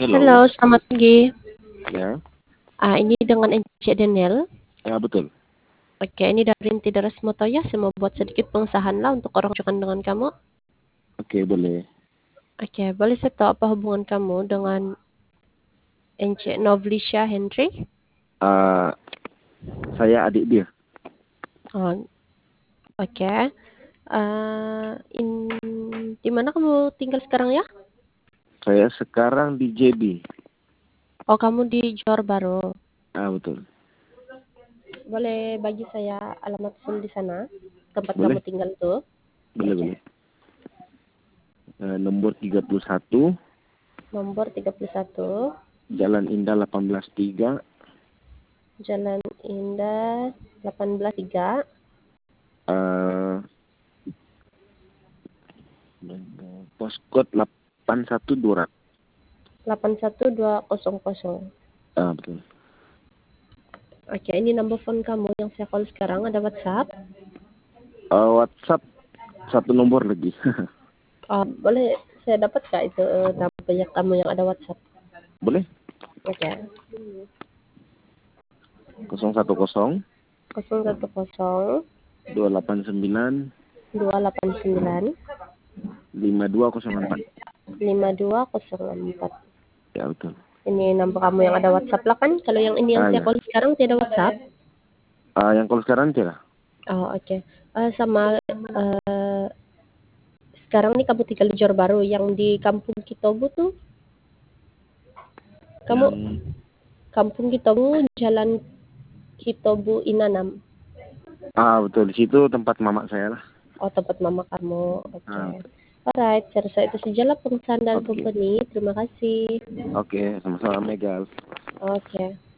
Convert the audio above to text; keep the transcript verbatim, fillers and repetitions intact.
Halo, Halo. selamat pagi. Ya. Ah, ini dengan Encik Daniel. Ya, betul. Oke, ini dari Inti Daras Motoya. Saya mau buat sedikit pengesahan lah untuk orang curang dengan kamu. Oke, boleh. Oke, boleh saya tahu apa hubungan kamu dengan Encik Novlisha Henry? Uh, saya adik dia. Oh, oke. Ah, in, di mana kamu tinggal sekarang ya? Saya sekarang di J B. Oh, kamu di Johor Bahru. Ah, betul. Boleh bagi saya alamat full di sana, tempat kamu Boleh. tinggal tuh? Boleh, Oke. boleh. Uh, nomor tiga puluh satu. Nomor tiga puluh satu. Jalan Indah delapan belas tiga. Jalan Indah delapan belas tiga. Uh, Postcode delapan satu dua. delapan satu dua nol nol. Ah, betul. Oke, ini nomor phone kamu yang saya call sekarang. Ada WhatsApp? Uh, WhatsApp satu nomor lagi. Oh, boleh saya dapat nggak itu uh, namanya kamu yang ada WhatsApp? Boleh? Oke. nol satu nol. nol satu nol. dua delapan sembilan. dua delapan sembilan. lima dua nol empat. lima dua nol empat. Ya, betul. Ini nomor kamu yang ada WhatsApp lah kan? Kalau yang ini yang Ah, saya ya. call sekarang tidak ada WhatsApp? Uh, yang kalau sekarang tidak. Oh, oke. Okay. Uh, sama uh, sekarang nih kamu tinggal di Johor Bahru, yang di Kampung Kitobu tuh. Kamu Yang Kampung Kitobu, Jalan Kitobu Inanam. Ah, betul. Di situ tempat mama saya lah. Oh, tempat mama kamu. Oke. Ah, Okay. Alright, saya rasa itu sajalah pengesahan dari oke. company. Terima kasih. Oke, sama-sama Megal. Oke. Okay.